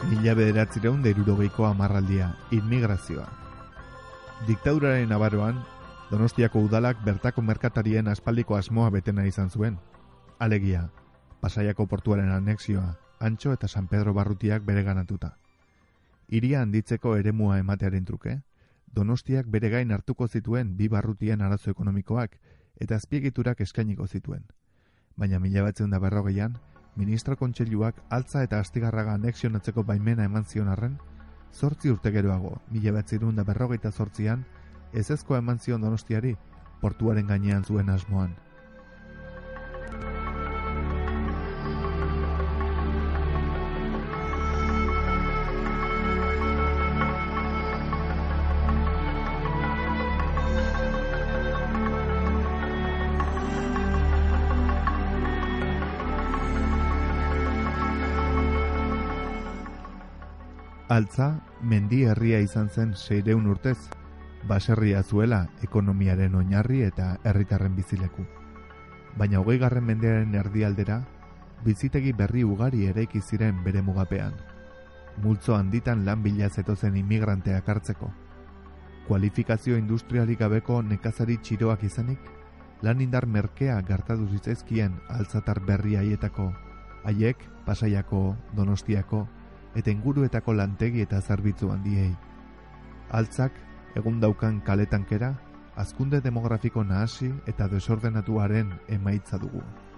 1960ko hamarraldia, immigrazioa. Diktaduraren Nafarroan, Donostiako udalak bertako merkatarien aspaldiko asmoa betena izan zuen. Alegia, Pasaiako portuaren anexioa, Antxo eta San Pedro barrutiak bereganatuta. Hiria handitzeko eremua ematearen truke, Donostiak bere gain hartuko zituen bi barrutien arazo ekonomikoak eta azpiegiturak eskainiko zituen. Baina 1940an, Ministro Kontseiluak Altza eta Astigarraga anexionatzeko baimena eman zion arren, 8 urte geroago, 1948an, ezezkoa eman zion Donostiari portuaren gainean zuen asmoan. Altza, mendi herria izan zen 600 urtez, baserria zuela ekonomiaren oinarri eta herritarren bizileku. Baina 20. mendearen erdialdera, bizitegi berri ugari eraiki ziren bere mugapean. Multzo handitan lan bila zetozen immigranteak hartzeko. Kualifikazio industrialik gabeko nekazari txiroak izanik, lan indar merkea gertatu zitzaizkien altzatar berri haietako, haiek Pasaiako, Donostiako, eta inguruetako lantegi eta zerbitzu handiei. Altzak, egun daukan kaletankera, hazkunde demografiko nahasi eta desordenatuaren emaitza dugu.